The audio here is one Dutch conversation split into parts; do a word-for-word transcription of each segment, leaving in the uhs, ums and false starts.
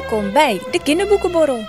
Welkom bij de Kinderboekenborrel.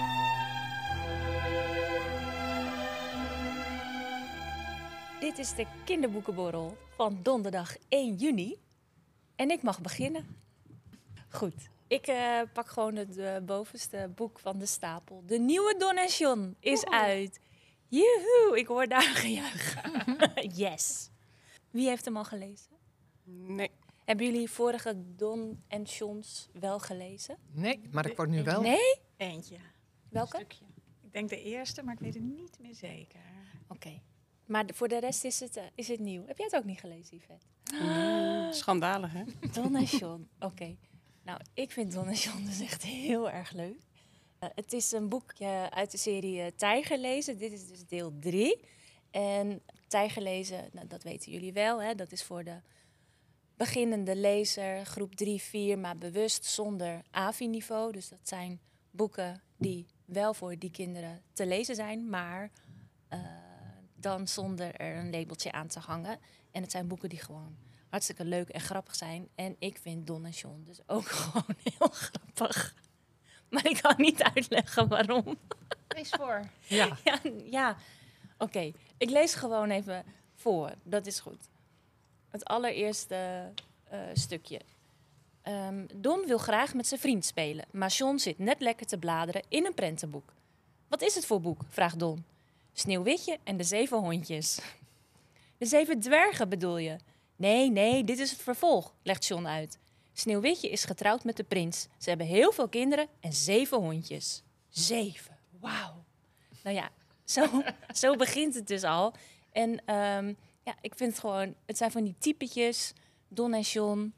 Dit is de Kinderboekenborrel van donderdag één juni. En ik mag beginnen. Goed, ik uh, pak gewoon het uh, bovenste boek van de stapel. De nieuwe Don en John is Oeh. uit. Joehoe, ik hoor daar gejuich. Yes. Wie heeft hem al gelezen? Nee. Hebben jullie vorige Don en Johns wel gelezen? Nee, maar ik word nu wel. Nee? Eentje. Welke? Een stukje. Ik denk de eerste, maar ik weet het niet meer zeker. Oké. Okay. Maar voor de rest is het, uh, is het nieuw. Heb jij het ook niet gelezen, Yvette? Mm, schandalig, hè? Don en John. Oké. Okay. Nou, ik vind Don en John dus echt heel erg leuk. Uh, het is een boekje uit de serie uh, Tijgerlezen. Dit is dus deel drie. En Tijgerlezen, nou, dat weten jullie wel, hè? Dat is voor de beginnende lezer, groep drie, vier, maar bewust zonder A V I-niveau. Dus dat zijn boeken die wel voor die kinderen te lezen zijn, maar uh, dan zonder er een labeltje aan te hangen. En het zijn boeken die gewoon hartstikke leuk en grappig zijn. En ik vind Don en John dus ook gewoon heel grappig. Maar ik kan niet uitleggen waarom. Lees voor. Ja. Ja, ja. Oké. Okay. Ik lees gewoon even voor. Dat is goed. Het allereerste uh, stukje. Um, Don wil graag met zijn vriend spelen, maar John zit net lekker te bladeren in een prentenboek. Wat is het voor boek? Vraagt Don. Sneeuwwitje en de zeven hondjes. De zeven dwergen bedoel je? Nee, nee, dit is het vervolg, legt John uit. Sneeuwwitje is getrouwd met de prins. Ze hebben heel veel kinderen en zeven hondjes. Zeven, wauw. Nou ja, zo, zo begint het dus al. En um, ja, ik vind het gewoon, het zijn van die typetjes, Don en John.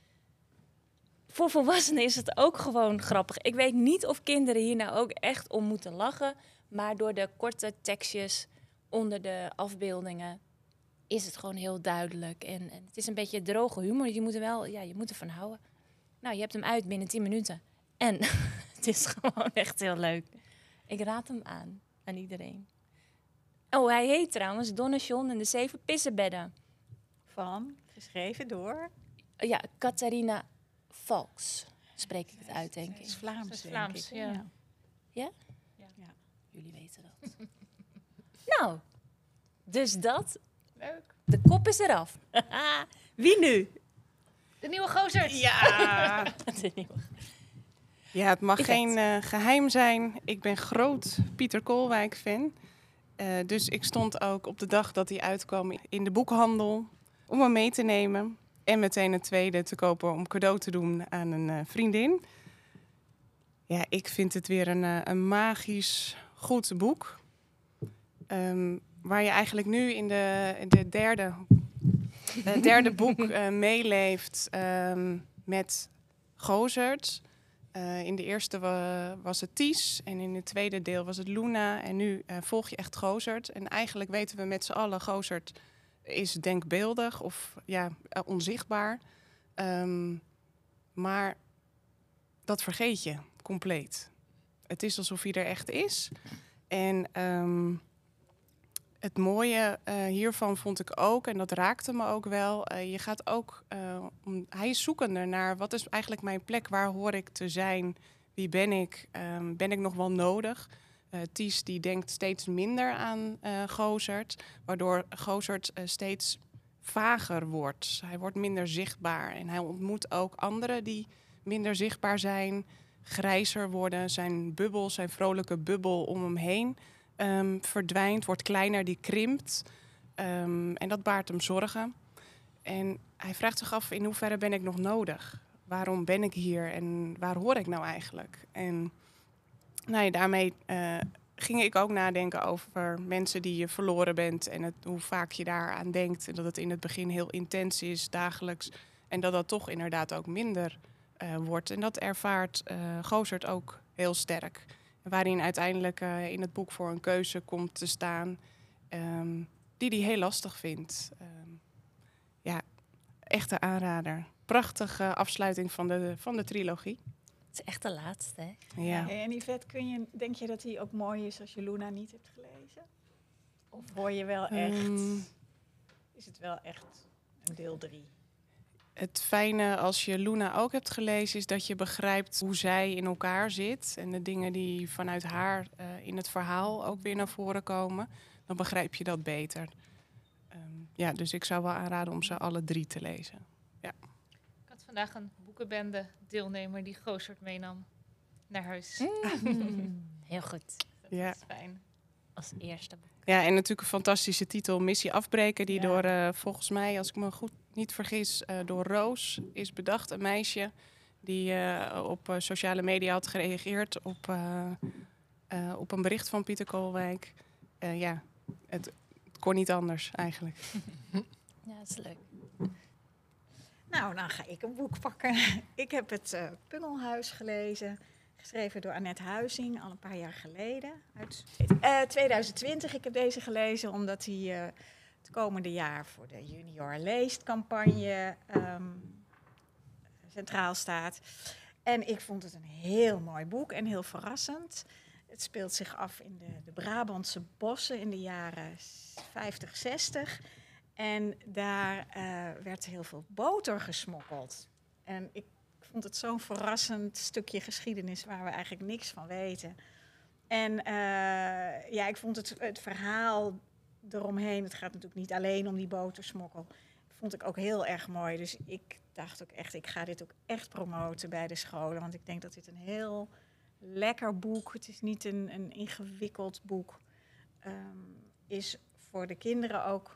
Voor volwassenen is het ook gewoon grappig. Ik weet niet of kinderen hier nou ook echt om moeten lachen, maar door de korte tekstjes onder de afbeeldingen is het gewoon heel duidelijk. En, en het is een beetje droge humor. Je moet er wel, ja, je moet ervan houden. Nou, je hebt hem uit binnen tien minuten. En het is gewoon echt heel leuk. Ik raad hem aan, aan iedereen. Oh, hij heet trouwens Don en John en de zeven pissenbedden. Van, geschreven door? Ja, Catharina Valks, spreek ik het uit, denk ik. Het is Vlaams, Het is Vlaams, denk ik. ja. Ja? Ja? Ja. Ja. Jullie weten dat. Nou, dus dat. Leuk. De kop is eraf. Wie nu? De nieuwe gozerd. Ja. De nieuwe. Ja, het mag Ik geen uh, geheim zijn. Ik ben groot Pieter Koolwijk-fan. Uh, dus ik stond ook op de dag dat hij uitkwam in de boekhandel om hem mee te nemen. En meteen een tweede te kopen om cadeau te doen aan een uh, vriendin. Ja, ik vind het weer een, uh, een magisch goed boek. Um, waar je eigenlijk nu in de, in de derde, uh, derde boek uh, meeleeft um, met Gozerd. Uh, in de eerste wa- was het Ties en in het tweede deel was het Luna. En nu uh, volg je echt Gozerd. En eigenlijk weten we met z'n allen, Gozerd is denkbeeldig of ja, uh, onzichtbaar. Um, maar dat vergeet je compleet. Het is alsof hij er echt is. En um, het mooie uh, hiervan vond ik ook, en dat raakte me ook wel. Uh, je gaat ook, uh, om, hij is zoekender naar wat is eigenlijk mijn plek, waar hoor ik te zijn, wie ben ik, um, ben ik nog wel nodig? Uh, Ties die denkt steeds minder aan uh, Gozerd, waardoor Gozerd uh, steeds vager wordt. Hij wordt minder zichtbaar en hij ontmoet ook anderen die minder zichtbaar zijn, grijzer worden. Zijn bubbel, zijn vrolijke bubbel om hem heen um, verdwijnt, wordt kleiner, die krimpt. Um, en dat baart hem zorgen. En hij vraagt zich af, in hoeverre ben ik nog nodig? Waarom ben ik hier en waar hoor ik nou eigenlijk? En nou ja, daarmee uh, ging ik ook nadenken over mensen die je verloren bent en het, hoe vaak je daaraan denkt. En dat het in het begin heel intens is, dagelijks. En dat dat toch inderdaad ook minder uh, wordt. En dat ervaart uh, Gozerd ook heel sterk. Waarin uiteindelijk uh, in het boek voor een keuze komt te staan um, die hij heel lastig vindt. Um, ja, echte aanrader. Prachtige afsluiting van de, van de trilogie. Het is echt de laatste, hè? Ja. Hey, en Yvette, kun je, denk je dat hij ook mooi is als je Luna niet hebt gelezen? Of hoor je wel echt... Um, is het wel echt een deel drie? Het fijne als je Luna ook hebt gelezen is dat je begrijpt hoe zij in elkaar zit. En de dingen die vanuit haar uh, in het verhaal ook weer naar voren komen. Dan begrijp je dat beter. Um, ja, dus ik zou wel aanraden om ze alle drie te lezen. Ja. Ik had vandaag een boekenbende deelnemer die Goossert meenam naar huis. Mm. Heel goed. Dat Ja. is fijn. Als eerste boek. Ja, en natuurlijk een fantastische titel, Missie Afbreken. Die Ja. door, uh, volgens mij, als ik me goed niet vergis, uh, door Roos is bedacht. Een meisje die uh, op uh, sociale media had gereageerd op, uh, uh, op een bericht van Pieter Koolwijk. Uh, ja, het, het kon niet anders eigenlijk. Ja, dat is leuk. Nou, dan ga ik een boek pakken. Ik heb het uh, Pungelhuis gelezen. Geschreven door Annette Huizing, al een paar jaar geleden. Uit uh, twintig twintig. Ik heb deze gelezen omdat hij uh, het komende jaar voor de Junior Leest campagne um, centraal staat. En ik vond het een heel mooi boek en heel verrassend. Het speelt zich af in de, de Brabantse bossen in de jaren vijftig, zestig. En daar uh, werd heel veel boter gesmokkeld. En ik vond het zo'n verrassend stukje geschiedenis waar we eigenlijk niks van weten. En uh, ja, ik vond het, het verhaal eromheen, het gaat natuurlijk niet alleen om die botersmokkel, vond ik ook heel erg mooi. Dus ik dacht ook echt, ik ga dit ook echt promoten bij de scholen. Want ik denk dat dit een heel lekker boek, het is niet een, een ingewikkeld boek, um, is voor de kinderen ook.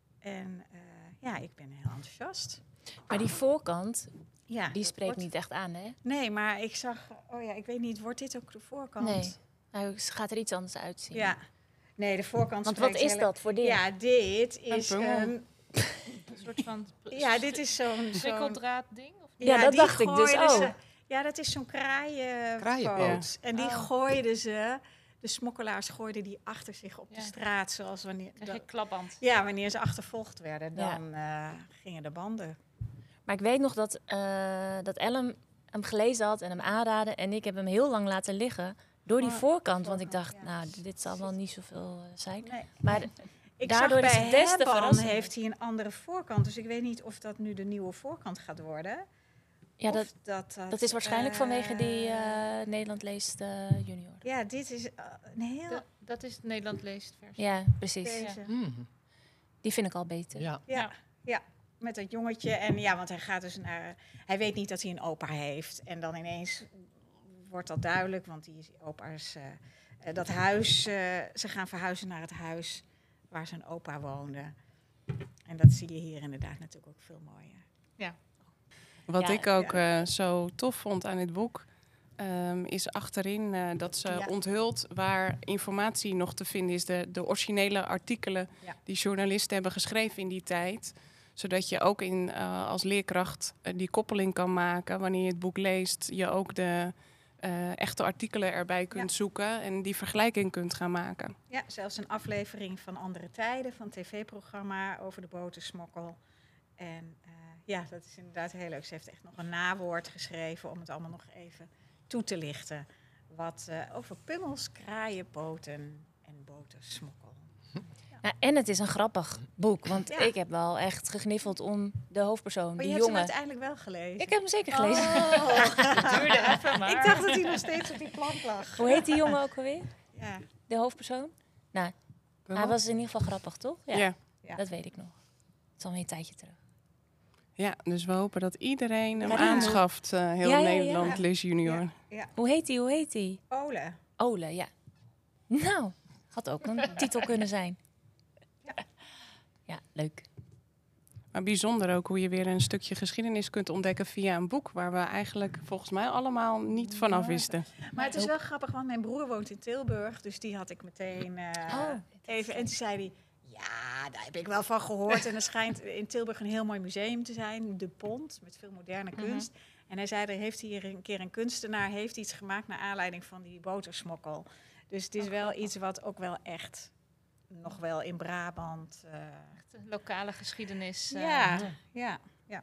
En uh, ja, ik ben heel enthousiast. Maar die voorkant, ja, die spreekt wordt niet echt aan, hè? Nee, maar ik zag, oh ja, ik weet niet, wordt dit ook de voorkant? Nee, nou, het gaat er iets anders uitzien. Ja, nee, de voorkant. Want wat is dat voor dit? Ja, dit is een een. Een soort van Ja, dit is zo'n. prikkeldraad ding? Of Ja, dat die dacht ik dus gooiden ze- ook. ja, dat is zo'n kraaienpoot. Kraaienpoot. En die Oh. gooiden ze, de smokkelaars gooiden die achter zich op de Ja. straat, zoals wanneer. krijg je dat- klapband? ja, wanneer ze achtervolgd werden, Ja. dan eh, gingen de banden. Maar ik weet nog dat, uh, dat Ellen hem gelezen had en hem aanraadde. En ik heb hem heel lang laten liggen door die Oh, voorkant. Want ik voorkant, dacht, ja. nou, dit zal wel niet zoveel uh, zijn. Nee. Maar Ik daardoor zag is bij het des te Hebban verrassender. heeft hij een andere voorkant, dus ik weet niet of dat nu de nieuwe voorkant gaat worden. ja, Of dat, dat, dat, dat is waarschijnlijk eh, vanwege die uh, Nederland leest uh, junior. Ja, dit is uh, een heel... Dat, dat is het Nederland leest versie. Ja, precies. Deze. Mm. Die vind ik al beter. Ja. Ja, ja, met dat jongetje. En ja, want hij gaat dus naar... Hij weet niet dat hij een opa heeft. En dan ineens wordt dat duidelijk, want die opa is... Uh, uh, dat huis... Uh, ze gaan verhuizen naar het huis waar zijn opa woonde. En dat zie je hier inderdaad natuurlijk ook veel mooier. Wat Ja, ik ook uh, zo tof vond aan dit boek, um, is achterin uh, dat ze Ja. onthult waar informatie nog te vinden is. De, de originele artikelen Ja. die journalisten hebben geschreven in die tijd. Zodat je ook in, uh, als leerkracht uh, die koppeling kan maken. Wanneer je het boek leest, je ook de uh, echte artikelen erbij kunt Ja. zoeken en die vergelijking kunt gaan maken. Ja, zelfs een aflevering van Andere Tijden, van een tv-programma over de botersmokkel. En uh, ja, dat is inderdaad heel leuk. Ze heeft echt nog een nawoord geschreven om het allemaal nog even toe te lichten. Wat uh, over pummels, kraaienpoten en botersmokkel. Nou, en het is een grappig boek, want Ja. ik heb wel echt gegniffeld om de hoofdpersoon, Maar die je hebt hem jongen. uiteindelijk wel gelezen. Ik heb hem zeker gelezen. Oh. Het duurde even, maar... Ik dacht dat hij nog steeds op die plank lag. Hoe heet die jongen ook alweer? Ja. De hoofdpersoon? Nou, hij was in ieder geval grappig, toch? Ja, Ja. Ja. dat weet ik nog. Het is alweer een tijdje terug. Ja, dus we hopen dat iedereen hem Ja, die- aanschaft. Uh, heel Ja, ja, ja. Nederland leest junior. Ja. Hoe heet die? Hoe heet die? Ole. Ole, ja. Nou, had ook een titel kunnen zijn. Ja, leuk. Maar bijzonder ook hoe je weer een stukje geschiedenis kunt ontdekken via een boek waar we eigenlijk volgens mij allemaal niet vanaf wisten. Maar het is wel grappig, want mijn broer woont in Tilburg. Dus die had ik meteen uh, Oh, even... En toen zei hij, ja, daar heb ik wel van gehoord. En er schijnt in Tilburg een heel mooi museum te zijn. De Pont, met veel moderne kunst. Mm-hmm. En hij zei, er heeft hier een keer een kunstenaar heeft iets gemaakt naar aanleiding van die botersmokkel. Dus het is Oh, wel grappig. iets wat ook wel echt nog wel in Brabant... Uh, Echt een lokale geschiedenis. Uh, ja, ja, ja.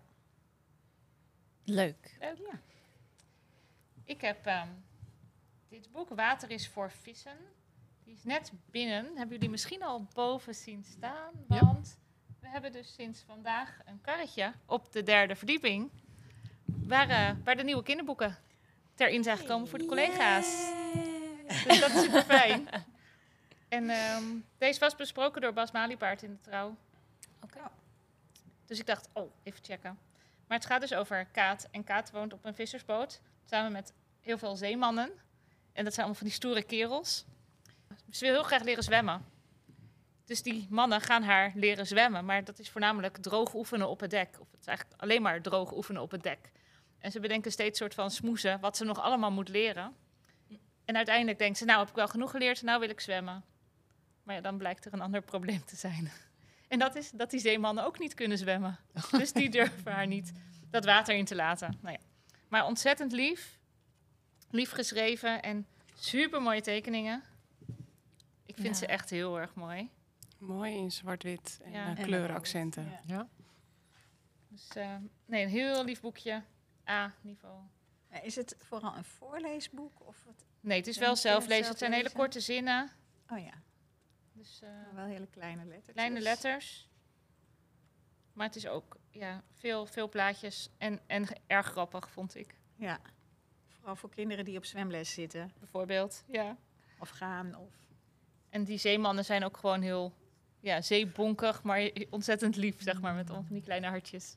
Leuk. Leuk. Ja. Ik heb um, dit boek, Water is voor vissen. Die is net binnen. Hebben jullie misschien al boven zien staan? Ja. Want we we hebben dus sinds vandaag een karretje op de derde verdieping. Waar, uh, waar de nieuwe kinderboeken ter in zijn gekomen voor de collega's. Dus dat is super fijn. En um, deze was besproken door Bas Maliepaard in de Trouw. Oké. Okay. Dus ik dacht, oh, even checken. Maar het gaat dus over Kaat. En Kaat woont op een vissersboot. Samen met heel veel zeemannen. En dat zijn allemaal van die stoere kerels. Ze wil heel graag leren zwemmen. Dus die mannen gaan haar leren zwemmen. Maar dat is voornamelijk droog oefenen op het dek. Of het is eigenlijk alleen maar droog oefenen op het dek. En ze bedenken steeds soort van smoezen wat ze nog allemaal moet leren. En uiteindelijk denkt ze, nou heb ik wel genoeg geleerd, nou wil ik zwemmen. Maar ja, dan blijkt er een ander probleem te zijn. En dat is dat die zeemannen ook niet kunnen zwemmen. Dus die durven haar niet dat water in te laten. Nou ja. Maar ontzettend lief. Lief geschreven en super mooie tekeningen. Ik vind Ja. ze echt heel erg mooi. Mooi in zwart-wit en Ja. uh, kleurenaccenten. Ja. Ja. Dus uh, nee, een heel lief boekje. A-niveau. Ja, is het vooral een voorleesboek? Of wat? Nee, het is Ja, wel moet je zelflezen. zelf Het zijn hele lezen? korte zinnen. Oh ja, Dus uh, wel hele kleine letters. kleine letters. Maar het is ook ja, veel, veel plaatjes. En, en erg grappig, vond ik. Ja, vooral voor kinderen die op zwemles zitten. Bijvoorbeeld. Ja. Of gaan. Of... En die zeemannen zijn ook gewoon heel ja, zeebonkig, maar ontzettend lief, zeg maar, met al die kleine hartjes.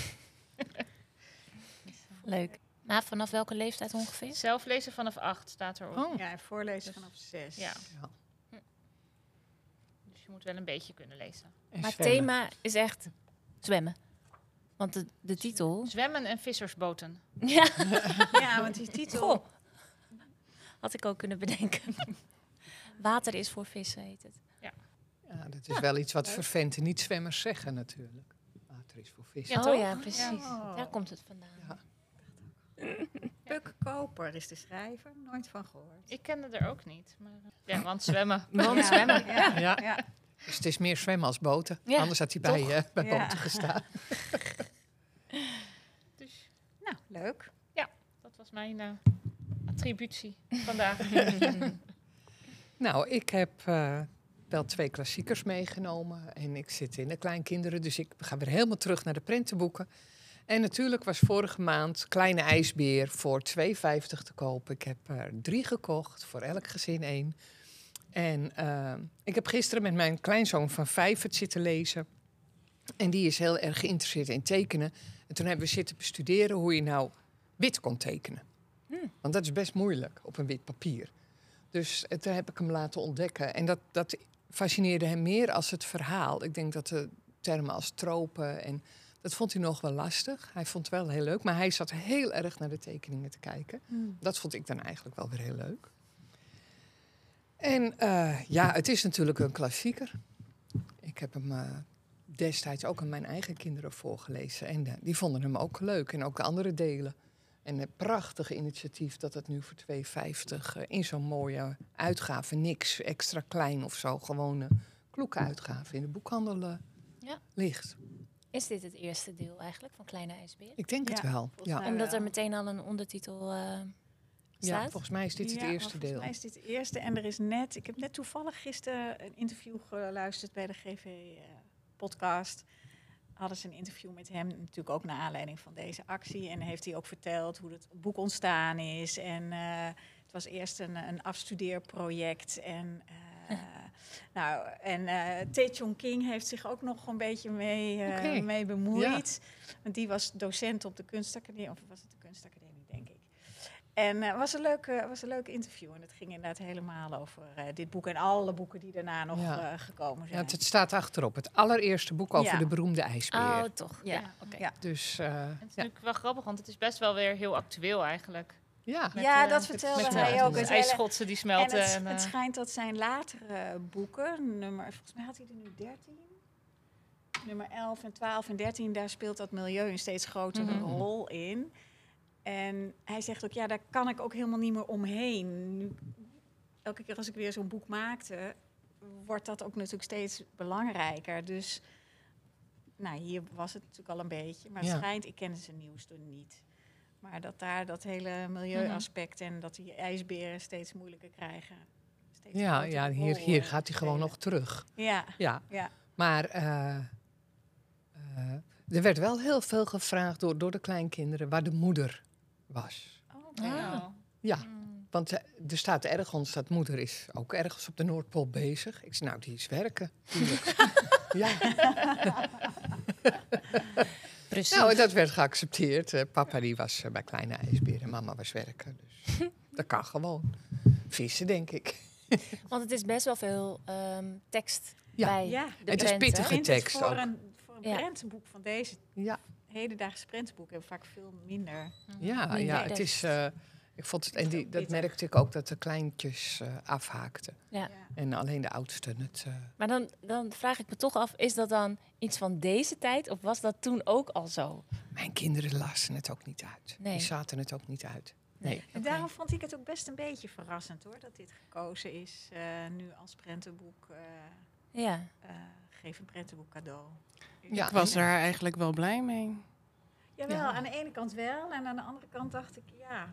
Leuk. Maar vanaf welke leeftijd ongeveer? Zelf lezen vanaf acht staat erop. Oh. Ja, en voorlezen Dus- vanaf zes. Ja. Ja. Dus je moet wel een beetje kunnen lezen. En Maar het zwemmen. thema is echt zwemmen. Want de, de titel... Zwemmen en vissersboten. Ja, Ja, want die titel... goh. Had ik ook kunnen bedenken. Water is voor vissen, heet het. Ja, dat is wel iets wat vervente niet-zwemmers zeggen natuurlijk. Water is voor vis. Ja, oh toch? ja, precies. Ja. Daar komt het vandaan. Ja. Puk Koper is de schrijver. Nooit van gehoord. Ik kende er ook niet. Maar, uh, ja, want zwemmen. Want Ja, zwemmen. Ja, Ja. ja. Dus het is meer zwemmen als boten. Ja, Anders had hij bij, toch? uh, bij Ja. boten gestaan. Dus Nou, leuk. dat was mijn uh, attributie vandaag. Nou, ik heb uh, wel twee klassiekers meegenomen. En ik zit in de kleinkinderen, dus ik ga weer helemaal terug naar de prentenboeken. En natuurlijk was vorige maand Kleine IJsbeer voor twee vijftig te kopen. Ik heb er drie gekocht, voor elk gezin één. En uh, ik heb gisteren met mijn kleinzoon van vijf het zitten lezen. En die is heel erg geïnteresseerd in tekenen. En toen hebben we zitten bestuderen hoe je nou wit kon tekenen. Hmm. Want dat is best moeilijk op een wit papier. Dus uh, toen heb ik hem laten ontdekken. En dat, dat fascineerde hem meer als het verhaal. Ik denk dat de termen als tropen en... Dat vond hij nog wel lastig. Hij vond het wel heel leuk. Maar hij zat heel erg naar de tekeningen te kijken. Dat vond ik dan eigenlijk wel weer heel leuk. En uh, ja, het is natuurlijk een klassieker. Ik heb hem uh, destijds ook aan mijn eigen kinderen voorgelezen. En uh, die vonden hem ook leuk. En ook de andere delen. En een prachtige initiatief dat het nu voor twee vijftig uh, in zo'n mooie uitgave, niks extra klein of zo, gewone kloeke uitgave in de boekhandel uh, Ja. ligt. Is dit het eerste deel eigenlijk van Kleine IJsbeer? Ik denk het Ja, wel. volgens Ja. mij Omdat er wel. meteen al een ondertitel eh, ja, staat? volgens mij is dit het Ja, eerste maar deel. Volgens mij is dit het eerste. En er is net, ik heb net toevallig gisteren een interview geluisterd bij de G V-podcast. Hadden ze een interview met hem, natuurlijk ook naar aanleiding van deze actie. En heeft hij ook verteld hoe het boek ontstaan is. En uh, het was eerst een, een afstudeerproject. En, uh, nou, en uh, Tae Chong King heeft zich ook nog een beetje mee, uh, Oké. mee bemoeid. Want die was docent op de kunstacademie, of was het de kunstacademie, denk ik. En het uh, was, een leuke, was een leuk interview. En het ging inderdaad helemaal over uh, dit boek en alle boeken die daarna nog Ja. uh, gekomen Ja, zijn. het, het staat achterop. Het allereerste boek over Ja. de beroemde ijsbeer. Oh, toch. Ja, Ja. oké. Ja. Dus uh, En het is ja. natuurlijk wel grappig, want het is best wel weer heel actueel eigenlijk. ja. Met, ja, eh, dat met- vertelde met, hij eh, ook. De Het hele- ijsschotsen die en smelten. het, En, het eh, schijnt dat zijn latere boeken, nummer, volgens mij had hij er nu dertien. Nummer elf en twaalf en dertien, daar speelt dat milieu een steeds grotere Mhm. rol in. En hij zegt ook, ja, daar kan ik ook helemaal niet meer omheen. Nu, elke keer als ik weer zo'n boek maakte, wordt dat ook natuurlijk steeds belangrijker. Dus, nou, hier was het natuurlijk al een beetje. Maar het Ja. schijnt, ik ken zijn nieuwste niet. Maar dat daar dat hele milieuaspect en dat die ijsberen steeds moeilijker krijgen. Steeds Ja, grotere ja, hier, rol, hier eh, gaat hij gewoon spelen. nog terug. Ja, Ja, ja. maar uh, Uh, er werd wel heel veel gevraagd door, door de kleinkinderen waar de moeder was. Oh, Ah. Ja, Mm. want uh, er staat ergens dat moeder is ook ergens op de Noordpool bezig. Ik zei, nou, die is werken. Ja. Precies. Nou, dat werd geaccepteerd. Uh, papa die was uh, bij Kleine IJsberen, mama was werken. Dus dat kan gewoon. Vissen, denk ik. Want het is best wel veel um, tekst Ja. bij Ja, de het is prenten. pittige Ik vind het tekst voor ook. een, voor een Ja. prentenboek van deze Ja, hedendaagse prentenboeken hebben vaak veel minder. ja, Minder ja het tekst. is... Uh, ik vond het, en die, dat Pittig. merkte ik ook, dat de kleintjes uh, afhaakten. Ja. Ja. En alleen de oudsten het... Uh, Maar dan, dan vraag ik me toch af, is dat dan iets van deze tijd of was dat toen ook al zo? mijn kinderen lazen het ook niet uit. Nee. Die zaten het ook niet uit. Nee. En Oké. daarom vond ik het ook best een beetje verrassend hoor, dat dit gekozen is uh, nu als prentenboek. Uh, Ja. uh, geef een prentenboek cadeau. Ja. Ik was er eigenlijk wel blij mee. Jawel, Ja. aan de ene kant wel. En aan de andere kant dacht ik, ja.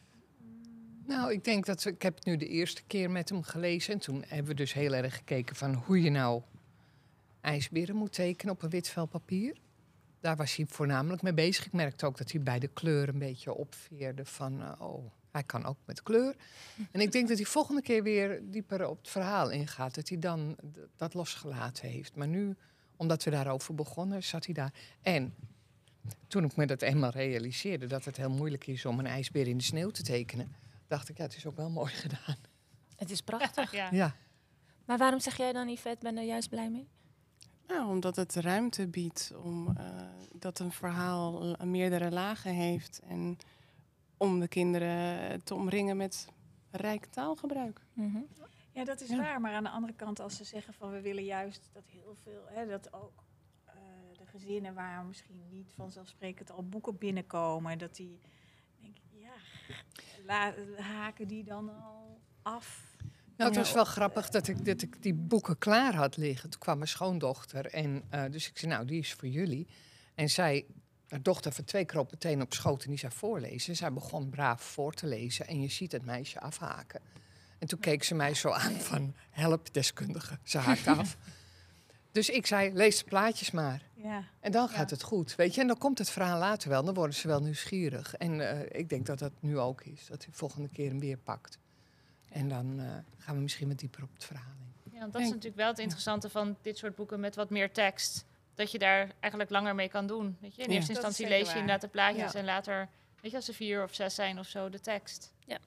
Nou, ik denk dat... we- Ik heb het nu de eerste keer met hem gelezen. En toen hebben we dus heel erg gekeken van hoe je nou ijsberen moet tekenen op een wit vel papier. Daar was hij voornamelijk mee bezig. Ik merkte ook dat hij bij de kleur een beetje opveerde van... Uh, oh, hij kan ook met kleur. En ik denk dat hij volgende keer weer dieper op het verhaal ingaat. Dat hij dan d- dat losgelaten heeft. Maar nu, omdat we daarover begonnen, zat hij daar. En toen ik me dat eenmaal realiseerde... dat het heel moeilijk is om een ijsbeer in de sneeuw te tekenen... dacht ik, ja, het is ook wel mooi gedaan. Het is prachtig. Ja. Ja, Maar waarom zeg jij dan, Yvette, ben er juist blij mee? Nou, omdat het ruimte biedt om uh, dat een verhaal uh, meerdere lagen heeft. En om de kinderen te omringen met rijk taalgebruik. Mhm. Ja, dat is Ja. waar. Maar aan de andere kant, als ze zeggen van we willen juist dat heel veel, hè, dat ook uh, de gezinnen waar misschien niet vanzelfsprekend al boeken binnenkomen, dat die, denk ik, ja, la, haken die dan al af. nou, het Ja. was wel grappig dat ik, dat ik die boeken klaar had liggen. Toen kwam mijn schoondochter en uh, dus ik zei, nou, die is voor jullie. En zij, haar dochter van twee kroop meteen op schoot en die zei voorlezen. Zij begon braaf voor te lezen en je ziet het meisje afhaken. En toen keek ze mij zo aan van, help deskundige, ze haakt af. Dus ik zei, lees de plaatjes maar. Ja. En dan Ja. gaat het goed, weet je. En dan komt het verhaal later wel, dan worden ze wel nieuwsgierig. En uh, ik denk dat dat nu ook is, dat hij volgende keer hem weer pakt. En dan uh, gaan we misschien wat dieper op het verhaal in. Ja, want dat is natuurlijk wel het interessante van dit soort boeken met wat meer tekst. Dat je daar eigenlijk langer mee kan doen. Weet je? In Ja. eerste Dat is instantie zeker lees je waar. inderdaad de plaatjes Ja. en later, weet je, als ze vier of zes zijn of zo, de tekst. Hij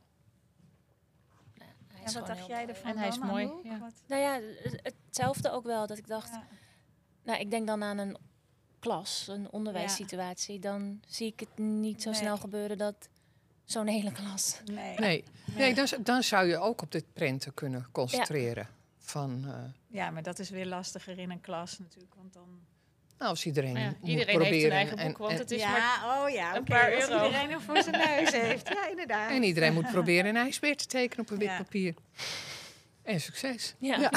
En is wat gewoon dacht heel jij mooi. ervan? En hij is dan, mooi, Anouk? ja. Wat- Nou ja, het- hetzelfde ook wel. Dat ik dacht, Ja. nou, ik denk dan aan een klas, een onderwijssituatie. Dan zie ik het niet zo Nee. snel gebeuren dat zo'n hele klas... Nee. Nee, nee dan, z- dan zou je ook op dit prenten kunnen concentreren. Van, uh, Ja, maar dat is weer lastiger in een klas natuurlijk, want dan... nou, als iedereen Nou ja, moet iedereen proberen... heeft een eigen en, boek, want en- het is ja, maar... oh ja, een oké, paar als euro. iedereen hem voor zijn neus heeft. Ja, inderdaad. en iedereen moet proberen een ijsbeer te tekenen op een wit Ja. papier. En succes. Ja. Ja.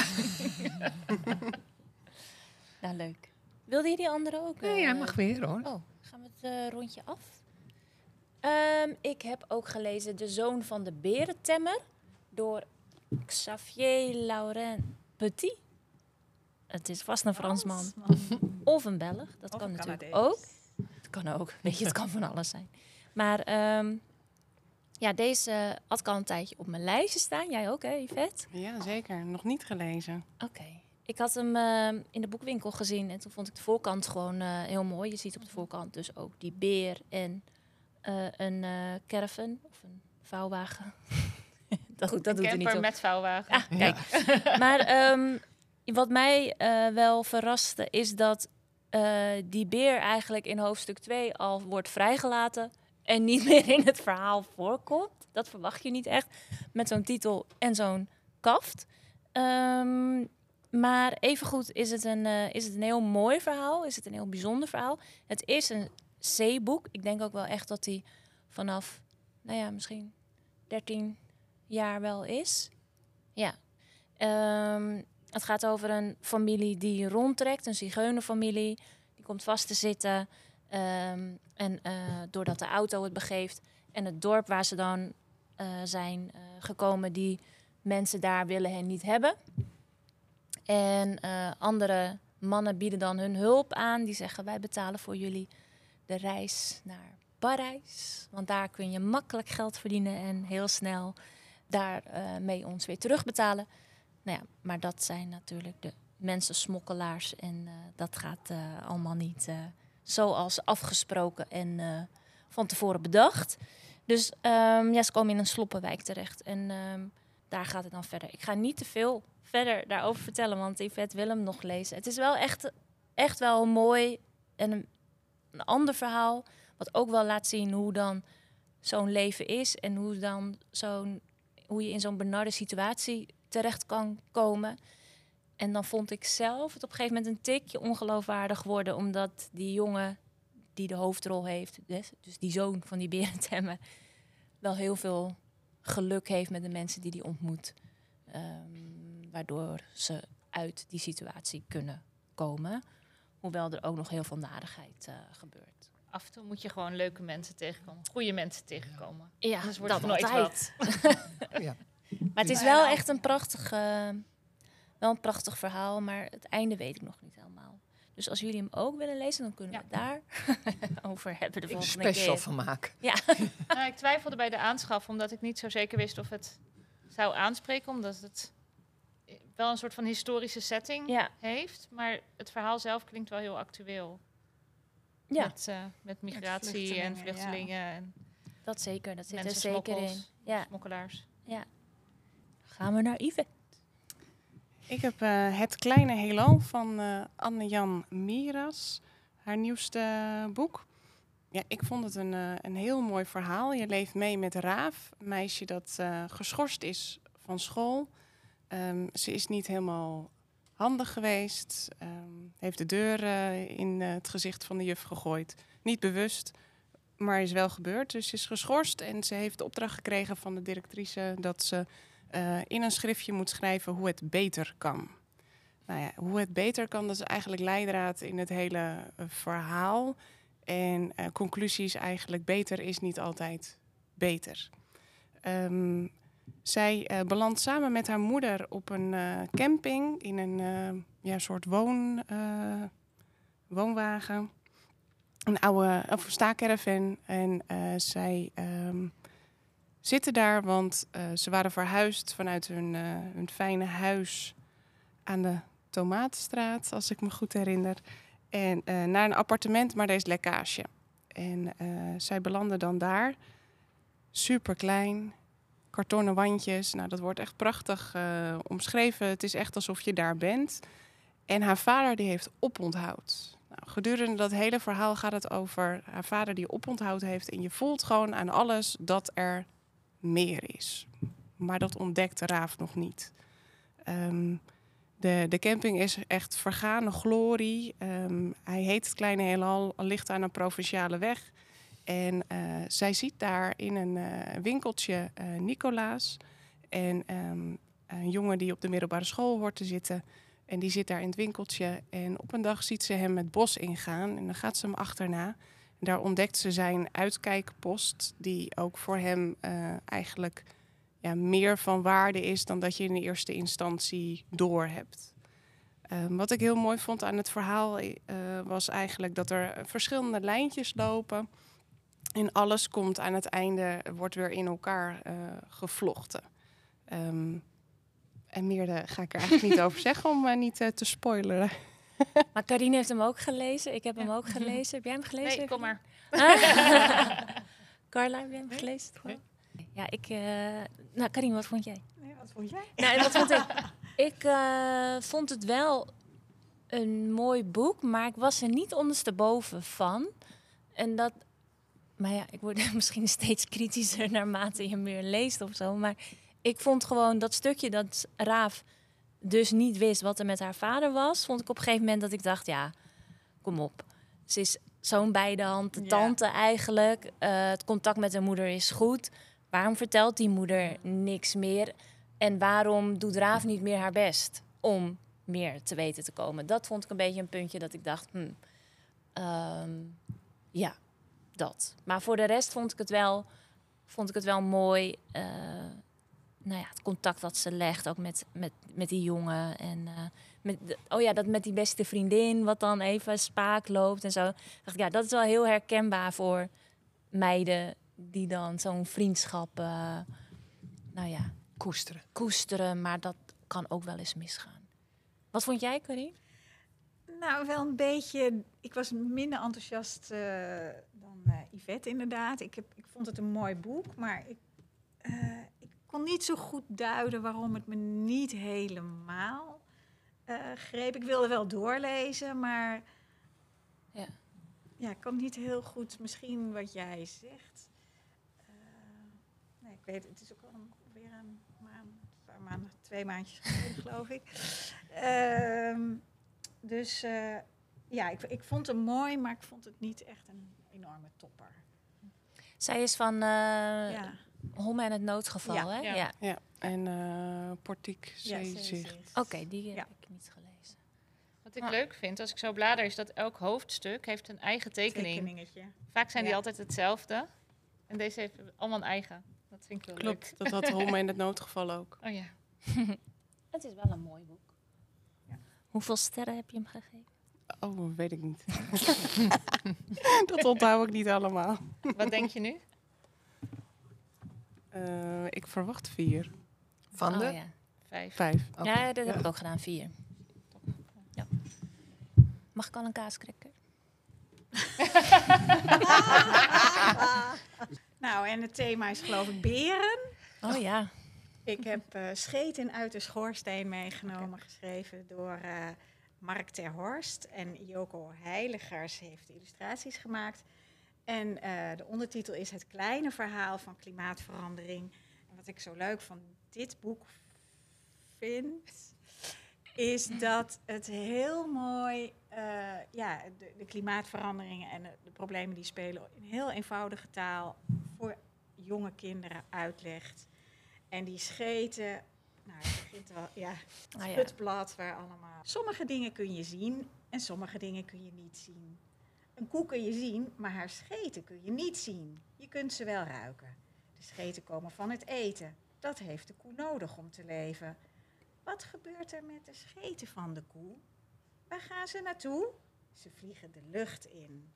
Nou, leuk. Wilde je die andere ook? Nee, eh, jij mag weer hoor. Oh, gaan we het eh, rondje af? Ehm, ik heb ook gelezen De Zoon van de Berentemmer door Xavier Laurent Petit. Het is vast een Fransman. Of een Belg, dat Of kan een natuurlijk Canadees. ook. Het kan ook, weet je, het kan van alles zijn. Maar ehm, ja, deze had ik al een tijdje op mijn lijstje staan. Jij ook, hè, Yvette? Ja, zeker. Nog niet gelezen. Oké. Ik had hem ehm, in de boekwinkel gezien en toen vond ik de voorkant gewoon eh, heel mooi. Je ziet op de voorkant dus ook die beer en eh, een eh caravan of een vouwwagen. dat, goed, dat een doet er niet camper toe. met vouwwagen. Ah, kijk. Maar ehm, wat mij eh, wel verraste is dat eh, die beer eigenlijk in hoofdstuk twee al wordt vrijgelaten en niet meer in het verhaal voorkomt. Dat verwacht je niet echt met zo'n titel en zo'n kaft. Ehm, maar evengoed is het, een, eh, is het een heel mooi verhaal, is het een heel bijzonder verhaal. Het is een C-boek. Ik denk ook wel echt dat hij vanaf, nou ja, misschien dertien jaar wel is. Ja. Ehm, het gaat over een familie die rondtrekt, een zigeunerfamilie. Die komt vast te zitten. Ehm, en uh, doordat de auto het begeeft en het dorp waar ze dan uh, zijn uh, gekomen, die mensen daar willen hen niet hebben. En uh, andere mannen bieden dan hun hulp aan. Die zeggen, wij betalen voor jullie de reis naar Parijs. Want daar kun je makkelijk geld verdienen en heel snel daarmee uh, mee ons weer terugbetalen. Nou ja, maar dat zijn natuurlijk de mensensmokkelaars. En uh, dat gaat uh, allemaal niet uh, zoals afgesproken en uh, van tevoren bedacht. Dus um, ja, ze komen in een sloppenwijk terecht. En um, daar gaat het dan verder. Ik ga niet te veel verder daarover vertellen, want Yvette wil hem nog lezen. Het is wel echt, echt wel mooi en een, een ander verhaal, wat ook wel laat zien hoe dan zo'n leven is en hoe, dan zo'n, hoe je in zo'n benarde situatie terecht kan komen. En dan vond ik zelf het op een gegeven moment een tikje ongeloofwaardig worden, omdat die jongen die de hoofdrol heeft, dus die zoon van die Berentemmer, wel heel veel geluk heeft met de mensen die hij ontmoet. Um, waardoor ze uit die situatie kunnen komen. Hoewel er ook nog heel veel narigheid uh, gebeurt. Af en toe moet je gewoon leuke mensen tegenkomen. Goede mensen tegenkomen. Ja, anders wordt dat het nooit altijd. wat. Ja. Maar het is wel echt een prachtig, uh, wel een prachtig verhaal. Maar het einde weet ik nog niet helemaal. Dus als jullie hem ook willen lezen, dan kunnen Ja. we daar over hebben de Ik volgende special keer. van maken. Ja. Nou, ik twijfelde bij de aanschaf, omdat ik niet zo zeker wist of het zou aanspreken. Omdat het wel een soort van historische setting Ja. heeft. Maar het verhaal zelf klinkt wel heel actueel. Ja, Met, uh, met migratie vluchtelingen, en vluchtelingen en dat zeker. Dat zit er zeker in. mensensmokkels, Ja. smokkelaars. Gaan we naar Yvette. Ik heb uh, Het Kleine Heelal van uh, Anne-Jan Miras, haar nieuwste boek. Ja, ik vond het een, uh, een heel mooi verhaal. Je leeft mee met Raaf, een meisje dat uh, geschorst is van school. Um, ze is niet helemaal handig geweest, um, heeft de deur uh, in uh, het gezicht van de juf gegooid. Niet bewust, maar is wel gebeurd. Dus ze is geschorst en ze heeft de opdracht gekregen van de directrice dat ze Uh, in een schriftje moet schrijven hoe het beter kan. Nou ja, hoe het beter kan, dat is eigenlijk leidraad in het hele uh, verhaal. En uh, conclusie is eigenlijk, beter is niet altijd beter. Um, zij uh, belandt samen met haar moeder op een uh, camping in een uh, ja, soort woon, uh, woonwagen. Een oude of staakerven. En uh, zij Um, zitten daar, want uh, ze waren verhuisd vanuit hun, uh, hun fijne huis aan de Tomatenstraat, als ik me goed herinner. En uh, naar een appartement, maar er is lekkage. En uh, zij belanden dan daar. Super klein, kartonnen wandjes. Nou, dat wordt echt prachtig uh, omschreven. Het is echt alsof je daar bent. En haar vader die heeft oponthoud. Nou, gedurende dat hele verhaal gaat het over haar vader die oponthoud heeft. En je voelt gewoon aan alles dat er meer is. Maar dat ontdekt Raaf nog niet. Um, de, de camping is echt vergane glorie. Um, hij heet Het Kleine Heelal, ligt aan een provinciale weg. En uh, zij ziet daar in een uh, winkeltje uh, Nicolaas. En um, een jongen die op de middelbare school hoort te zitten. En die zit daar in het winkeltje. En op een dag ziet ze hem het bos ingaan. En dan gaat ze hem achterna. Daar ontdekt ze zijn uitkijkpost, die ook voor hem uh, eigenlijk ja, meer van waarde is dan dat je in de eerste instantie doorhebt. Um, wat ik heel mooi vond aan het verhaal uh, was eigenlijk dat er verschillende lijntjes lopen. En alles komt aan het einde, wordt weer in elkaar uh, gevlochten. Um, en meer de, ga ik er eigenlijk niet over zeggen om uh, niet uh, te spoileren. Maar Carine heeft hem ook gelezen. Ik heb Ja. hem ook gelezen. Heb jij hem gelezen? Nee, kom maar. Carla, heb jij hem gelezen? Nee. Ja, ik... Uh... Nou, Carine, wat vond jij? Nee, wat vond jij? Nou, wat vond ik? Ik uh, vond het wel een mooi boek, maar ik was er niet ondersteboven van. En dat... Maar ja, ik word misschien steeds kritischer naarmate je meer leest of zo. Maar ik vond gewoon dat stukje dat Raaf dus niet wist wat er met haar vader was, vond ik op een gegeven moment dat ik dacht, ja, kom op. Ze is zo'n bij de hand, de Ja. tante eigenlijk. Uh, het contact met haar moeder is goed. Waarom vertelt die moeder niks meer? En waarom doet Raaf niet meer haar best om meer te weten te komen? Dat vond ik een beetje een puntje dat ik dacht, hm, um, ja, dat. Maar voor de rest vond ik het wel, vond ik het wel mooi. Uh, nou ja, het contact dat ze legt, ook met, met, met die jongen. En uh, met de- oh ja, dat met die beste vriendin, wat dan even spaak loopt en zo. Dacht ik, ja, dat is wel heel herkenbaar voor meiden die dan zo'n vriendschap, uh, nou ja, Koesteren. koesteren, maar dat kan ook wel eens misgaan. Wat vond jij, Corrie? Nou, wel een beetje. Ik was minder enthousiast uh, dan uh, Yvette, inderdaad. Ik, heb, ik vond het een mooi boek, maar ik, uh, ik kon niet zo goed duiden waarom het me niet helemaal uh, greep. Ik wilde wel doorlezen, maar ja. Ja, ik kan niet heel goed, misschien wat jij zegt. Uh, nee, ik weet, het is ook al weer een maand, een paar maanden, twee maandjes geleden, geloof ik. Uh, Dus uh, ja, ik, ik vond hem mooi, maar ik vond het niet echt een enorme topper. Zij is van uh, ja. Homme en het Noodgeval, ja. hè? Ja. Ja, ja. En uh, Portiek Zeezicht. Ja, Oké, okay, die heb ja. ik niet gelezen. Wat ik ah. leuk vind, als ik zo blader, is dat elk hoofdstuk heeft een eigen tekening. Tekeningetje. Vaak zijn ja. die altijd hetzelfde. En deze heeft allemaal een eigen. Dat vind ik wel Klopt, leuk. dat had Homme in het Noodgeval ook. Oh ja. Het is wel een mooi boek. Ja. Hoeveel sterren heb je hem gegeven? Oh, weet ik niet. Dat onthoud ik niet allemaal. Wat denk je nu? Uh, ik verwacht vier. Van oh, de? Ja. Vijf. Vijf. Okay. Ja, dat heb ja. ik ook gedaan. Vier. Ja. Mag ik al een kaaskrekker? Nou, en het thema is geloof ik beren. Oh ja. Ik heb uh, Scheten uit de schoorsteen meegenomen, okay. geschreven door uh, Mark ter Horst. En Joko Heiligers heeft de illustraties gemaakt. En uh, de ondertitel is Het kleine verhaal van klimaatverandering. En wat ik zo leuk van dit boek vind, is dat het heel mooi uh, ja, de, de klimaatveranderingen en de, de problemen die spelen in heel eenvoudige taal voor jonge kinderen uitlegt. En die scheten, nou, het begint al, ja, het ah, ja. schutblad waar allemaal. Sommige dingen kun je zien en sommige dingen kun je niet zien. Een koe kun je zien, maar haar scheten kun je niet zien. Je kunt ze wel ruiken. De scheten komen van het eten. Dat heeft de koe nodig om te leven. Wat gebeurt er met de scheten van de koe? Waar gaan ze naartoe? Ze vliegen de lucht in.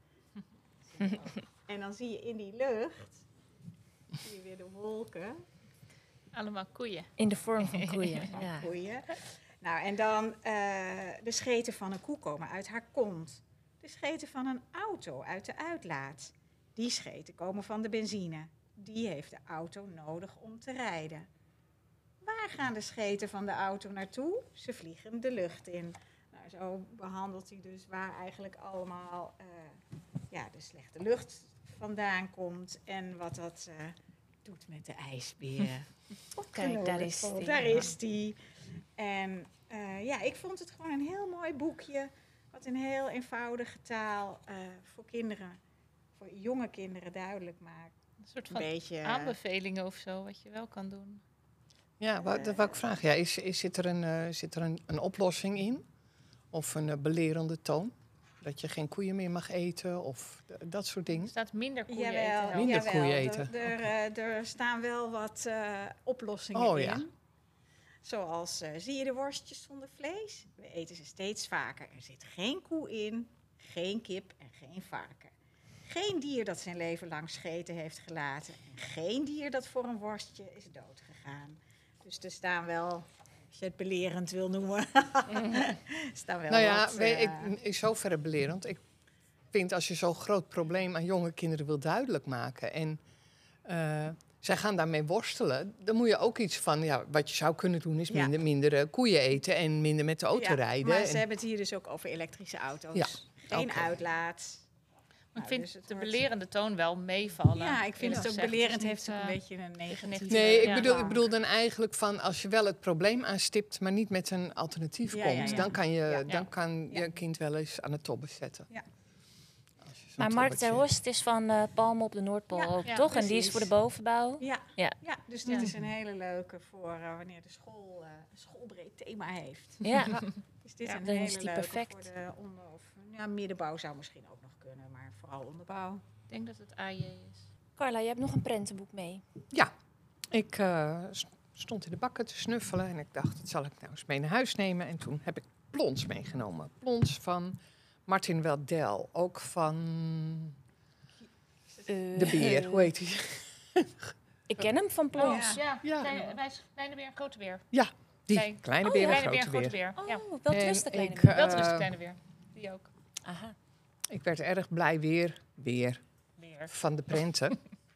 En dan zie je in die lucht, zie je weer de wolken. Allemaal koeien. In de vorm van koeien. Ja. koeien. Nou, en dan uh, de scheten van een koe komen uit haar kont. De scheten van een auto uit de uitlaat. Die scheten komen van de benzine. Die heeft de auto nodig om te rijden. Waar gaan de scheten van de auto naartoe? Ze vliegen de lucht in. Nou, zo behandelt hij dus waar eigenlijk allemaal uh, ja, de slechte lucht vandaan komt. En wat dat uh, doet met de ijsberen. Kijk, daar is die. Daar is die. En uh, ja, ik vond het gewoon een heel mooi boekje. Wat in heel eenvoudige taal uh, voor kinderen, voor jonge kinderen duidelijk maakt. Een soort een van beetje, aanbevelingen of zo, wat je wel kan doen. Ja, wat, dat wou ik vragen. Ja, is, is, zit er, een, uh, zit er een, een oplossing in? Of een uh, belerende toon? Dat je geen koeien meer mag eten of d- dat soort dingen? Er staat minder koeien jawel, eten. Minder jawel, koeien eten. Er, er, okay. uh, er staan wel wat uh, oplossingen oh, in. Ja. Zoals, uh, zie je de worstjes zonder vlees? We eten ze steeds vaker. Er zit geen koe in, geen kip en geen varken. Geen dier dat zijn leven lang scheten heeft gelaten. En geen dier dat voor een worstje is doodgegaan. Dus er staan wel, als je het belerend wil noemen, staan wel nou ja, wat... Uh... ik, in zoverre belerend. Ik vind als je zo'n groot probleem aan jonge kinderen wil duidelijk maken... en uh, zij gaan daarmee worstelen, dan moet je ook iets van... Ja, wat je zou kunnen doen is minder, ja. minder uh, koeien eten en minder met de auto ja, rijden. Maar en... ze hebben het hier dus ook over elektrische auto's. Ja. Geen okay. uitlaat. Maar ik Nou, vind dus de wordt... belerende toon wel meevallen. Ja, ik vind het ook gezegd. belerend Het heeft ook uh, een beetje een negatieve... Nee, ik, ja. bedoel, ik bedoel dan eigenlijk van als je wel het probleem aanstipt, maar niet met een alternatief ja, komt, ja, ja. dan kan je, Ja. dan kan Ja. je kind wel eens aan het tobben zetten. Ja. Maar Mark ter Horst is van uh, Palmen op de Noordpool Ja, ook, ja, toch? precies. En die is voor de bovenbouw. Ja, Ja. ja, dus dit Ja. is een hele leuke voor uh, wanneer de school uh, een schoolbreed thema heeft. Ja. Is dit Ja, een dan hele is die leuke perfect. voor de onder, of ja, middenbouw zou misschien ook nog kunnen, maar vooral onderbouw. Ik denk dat het A J is. Carla, je hebt nog een prentenboek mee. Ja, ik uh, stond in de bakken te snuffelen en ik dacht, dat zal ik nou eens mee naar huis nemen. En toen heb ik Plons meegenomen. Plons van Martin Weldel. Ook van Eh, de beer, hoe heet hij? Ik ken hem van Plons. Ja, Ja. Kleine, wij is kleine beer en grote beer. Die, Nee. kleine Oh, beer ja. en Kleine beer grote en grote beer. beer. Oh, Ja. wel En rustig, kleine ik, beer. Wel rust eh, de kleine beer. Die ook. Aha. Ik werd erg blij weer, weer Beer. van de prenten.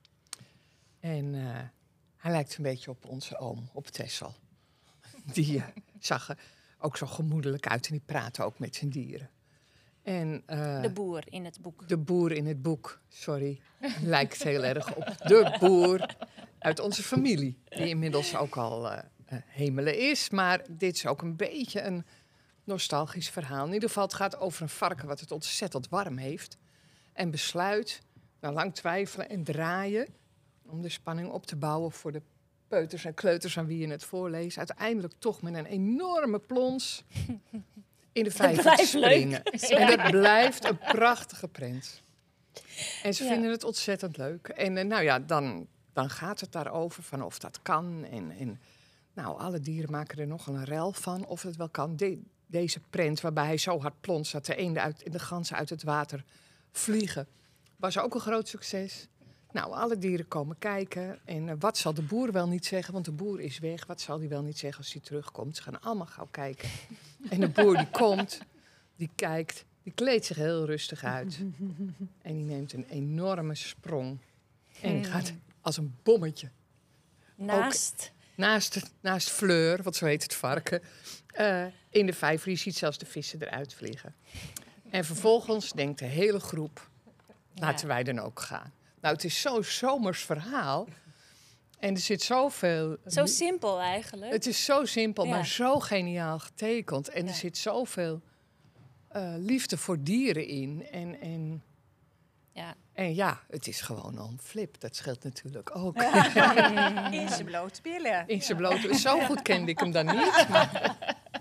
En eh, hij lijkt een beetje op onze oom, op Tessel. Die eh, zag er ook zo gemoedelijk uit en die praatte ook met zijn dieren. En, eh, De boer in het boek. de boer in het boek, sorry, lijkt heel erg op de boer uit onze familie. Die inmiddels ook al eh, eh, hemelen is. Maar dit is ook een beetje een nostalgisch verhaal. In ieder geval, het gaat over een varken wat het ontzettend warm heeft. En besluit, na lang twijfelen en draaien, om de spanning op te bouwen voor de peuters en kleuters aan wie je het voorleest, uiteindelijk toch met een enorme plons in de vijver te blijft leuk. springen. En dat blijft een prachtige prent. En ze Ja. vinden het ontzettend leuk. En eh, nou ja, dan, dan gaat het daarover van of dat kan. En, en nou, alle dieren maken er nog een rel van of het wel kan. De- deze prent waarbij hij zo hard plonst dat de eenden uit, de ganzen uit het water vliegen, was ook een groot succes. Nou, alle dieren komen kijken. En eh, wat zal de boer wel niet zeggen? Want de boer is weg. Wat zal hij wel niet zeggen als hij terugkomt? Ze gaan allemaal gauw kijken. En de boer die komt, die kijkt, die kleedt zich heel rustig uit. En die neemt een enorme sprong. En die gaat als een bommetje Naast. naast, naast Fleur, want zo heet het varken, eh, in de vijver. Je ziet zelfs de vissen eruit vliegen. En vervolgens denkt de hele groep, laten wij dan ook gaan. Nou, het is zo'n zomers verhaal. En er zit zoveel... Zo simpel eigenlijk. Het is zo simpel, Ja. maar zo geniaal getekend. En Ja. er zit zoveel eh, liefde voor dieren in. En, en, Ja. en ja, het is gewoon een flip. Dat scheelt natuurlijk ook. In zijn blote billen. In zijn blote... Zo goed kende ik hem dan niet. Maar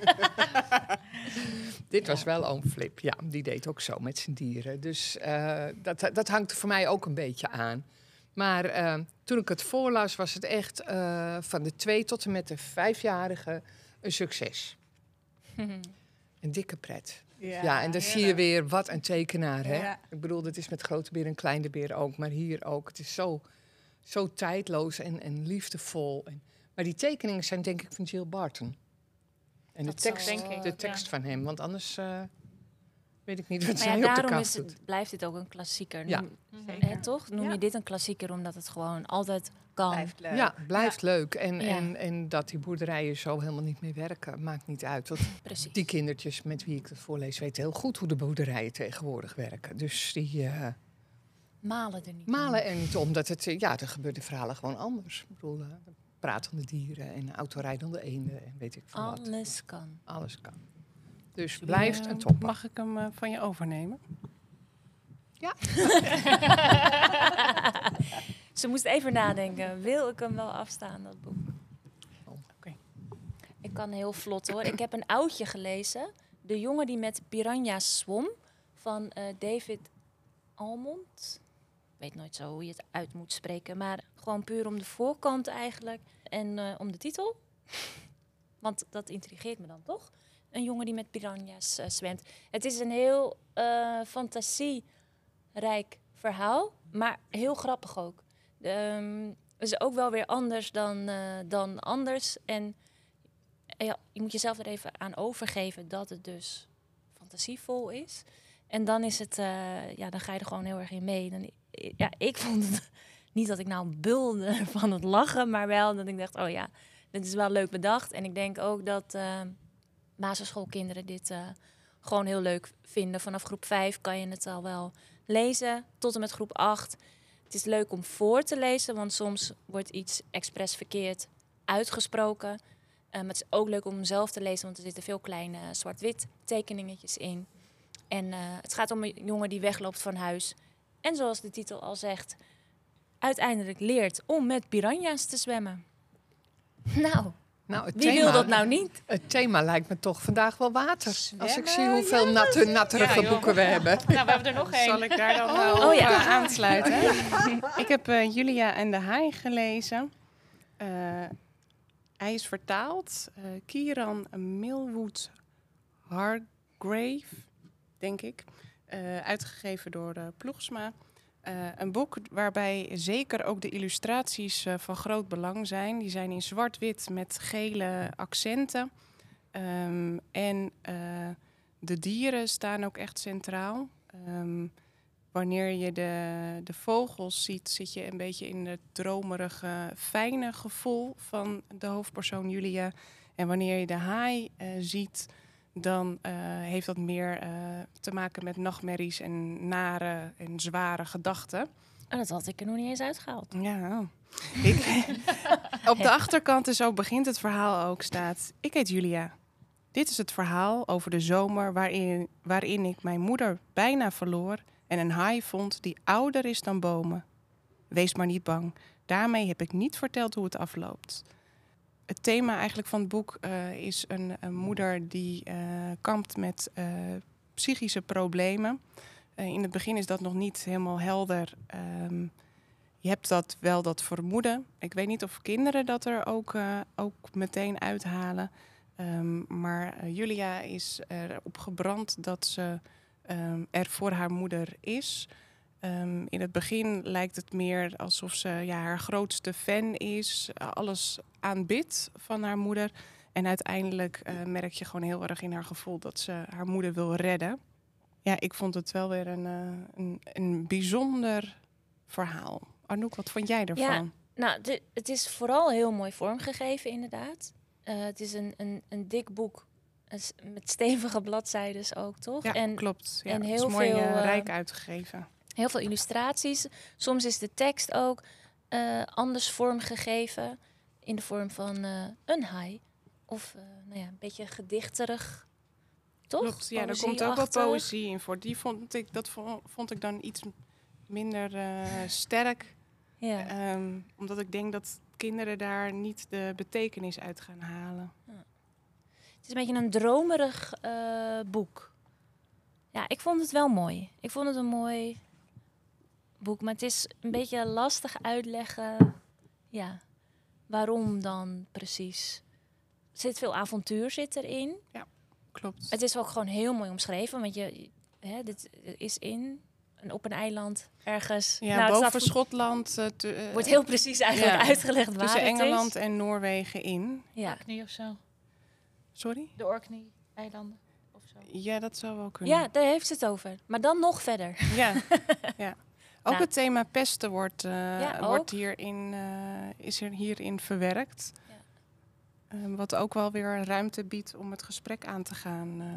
dit was wel oom Flip. Ja, die deed ook zo met zijn dieren. Dus eh, dat, dat hangt er voor mij ook een beetje aan. Maar eh, toen ik het voorlas, was het echt eh, van de twee tot en met de vijfjarige een succes. Een dikke pret. Ja, en dan zie je weer wat een tekenaar. Hè? Ja. Ik bedoel, dat is met grote beer en kleine beer ook. Maar hier ook. Het is zo, zo tijdloos en, en liefdevol. En, maar die tekeningen zijn denk ik van Jill Barton. En de Dat zal- tekst, denk ik, de tekst ja. van hem. Want anders eh, weet ik niet wat Maar zij ja, op de daarom kast is doet. het, blijft dit ook een klassieker. Ja. Noem, Zeker. hè, toch? Noem Ja. je dit een klassieker omdat het gewoon altijd kan. Blijft leuk. Ja, blijft leuk. En, Ja. en, en dat die boerderijen zo helemaal niet meer werken, maakt niet uit. Want Precies. die kindertjes met wie ik het voorlees weten heel goed hoe de boerderijen tegenwoordig werken. Dus die eh, Malen er niet malen om. er niet om. Dat het, eh, ja, er gebeuren de verhalen gewoon anders. Ik bedoel, eh, pratende dieren en autorijdende eenden en weet ik veel wat. Alles kan. Alles kan. Dus blijft Eh, een topper. Mag ik hem eh, van je overnemen? Ze moest even nadenken. Wil ik hem wel afstaan, dat boek? Oh, oké. Ik kan heel vlot hoor. Ik heb een oudje gelezen. De jongen die met piranha's zwom. Van eh, David Almond. Ik weet nooit zo hoe je het uit moet spreken. Maar gewoon puur om de voorkant eigenlijk. En eh, om de titel. Want dat intrigeert me dan toch. Een jongen die met piranha's eh, zwemt. Het is een heel eh, fantasierijk verhaal. Maar heel grappig ook. Ehm, het is ook wel weer anders dan, eh, dan anders. En eh, ja, je moet jezelf er even aan overgeven dat het dus fantasievol is. En dan is het, eh, ja, dan ga je er gewoon heel erg in mee. Dan, ja, ik vond het niet dat ik nou bulde van het lachen, maar wel dat ik dacht, oh ja, dit is wel leuk bedacht. En ik denk ook dat uh, basisschoolkinderen dit uh, gewoon heel leuk vinden. Vanaf groep vijf kan je het al wel lezen, tot en met groep acht. Het is leuk om voor te lezen, want soms wordt iets expres verkeerd uitgesproken. Um, het is ook leuk om zelf te lezen, want er zitten veel kleine zwart-wit tekeningetjes in. En uh, het gaat om een jongen die wegloopt van huis. En zoals de titel al zegt, uiteindelijk leert om met piranha's te zwemmen. Nou, Nou, het wie thema, wil dat nou niet? Het thema lijkt me toch vandaag wel water. Als ik Zwemmen, zie hoeveel natte, natterige Ja, joh. boeken we hebben. Nou, we hebben er nog één. Zal ik daar dan wel Oh, ja. op, uh, aansluiten? Ik heb uh, Julia en de Haai gelezen. Uh, hij is vertaald. Uh, Kieran Millwood Hargrave, denk ik. Uh, uitgegeven door uh, Ploegsma. Uh, een boek waarbij zeker ook de illustraties uh, van groot belang zijn. Die zijn in zwart-wit met gele accenten. Um, en uh, de dieren staan ook echt centraal. Um, wanneer je de, de vogels ziet, zit je een beetje in het dromerige, fijne gevoel van de hoofdpersoon Julia. En wanneer je de haai uh, ziet, dan uh, heeft dat meer uh, te maken met nachtmerries en nare en zware gedachten. En dat had ik er nog niet eens uitgehaald. Ja. Ik, op de achterkant, en zo begint het verhaal ook, staat: ik heet Julia. Dit is het verhaal over de zomer waarin, waarin ik mijn moeder bijna verloor en een haai vond die ouder is dan bomen. Wees maar niet bang. Daarmee heb ik niet verteld hoe het afloopt. Het thema eigenlijk van het boek uh, is een, een moeder die uh, kampt met uh, psychische problemen. Uh, in het begin is dat nog niet helemaal helder. Um, je hebt dat wel, dat vermoeden. Ik weet niet of kinderen dat er ook, uh, ook meteen uithalen. Um, maar uh, Julia is erop gebrand dat ze um, er voor haar moeder is. Um, in het begin lijkt het meer alsof ze ja, haar grootste fan is. Alles aanbidt van haar moeder. En uiteindelijk uh, merk je gewoon heel erg in haar gevoel dat ze haar moeder wil redden. Ja, ik vond het wel weer een, uh, een, een bijzonder verhaal. Anouk, wat vond jij ervan? Ja, nou, de, het is vooral heel mooi vormgegeven, inderdaad. Uh, het is een, een, een dik boek met stevige bladzijden ook, toch? Ja, en, klopt. Ja, en heel het is mooi veel, uh, uh, rijk uitgegeven. Heel veel illustraties. Soms is de tekst ook uh, anders vormgegeven. In de vorm van uh, een haai. Of uh, nou ja, een beetje gedichterig. Toch? Klopt, ja, er komt ook wel poëzie in voor. Die vond ik, dat vond, vond ik dan iets minder uh, sterk. Ja. Um, omdat ik denk dat kinderen daar niet de betekenis uit gaan halen. Ja. Het is een beetje een dromerig uh, boek. Ja, ik vond het wel mooi. Ik vond het een mooi boek. Maar het is een beetje lastig uitleggen. Ja, waarom dan precies? Er zit veel avontuur zit erin. Ja, klopt. Het is ook gewoon heel mooi omschreven. Want je, hè, dit is in... op een eiland ergens. Ja, nou, boven staat, Schotland. Uh, te, uh, wordt heel precies eigenlijk ja, uitgelegd waar tussen het Engeland is. en Noorwegen in. Ja. Orkney of zo. Sorry? De Orkney-eilanden of zo. Ja, dat zou wel kunnen. Ja, daar heeft ze het over. Maar dan nog verder. Ja, ja. Ook nou, het thema pesten wordt, uh, ja, wordt hierin, uh, is er hierin verwerkt. Ja. Uh, wat ook wel weer ruimte biedt om het gesprek aan te gaan. Uh.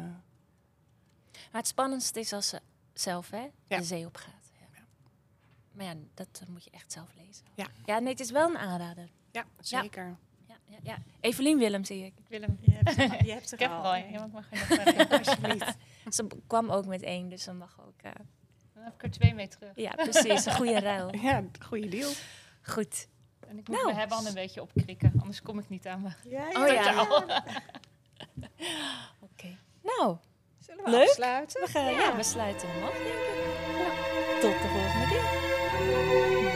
Maar het spannendste is als ze zelf hè, ja. de zee op gaat. Ja. Ja. Maar ja, dat uh, moet je echt zelf lezen. Ja, ja nee, het is wel een aanrader. Ja, zeker. Ja. Ja, ja, ja. Evelien Willem zie ik. Ik wil hem. Je hebt, er, je hebt er Ik heb al. er al. Ja, ik mag er nog Alsjeblieft. Ze kwam ook met één, dus dan mag ook... Uh... Dan heb ik er twee mee terug. Ja, precies. Een goede ruil. Ja, goede deal. Goed. En ik moet nou. mijn hebben een beetje opkrikken, anders kom ik niet aan me. Ja, ja. Oh ja. Oké. Okay. Nou, zullen we leuk? afsluiten? We gaan, ja. ja, we sluiten hem af, denk ik. Nou, tot de volgende keer.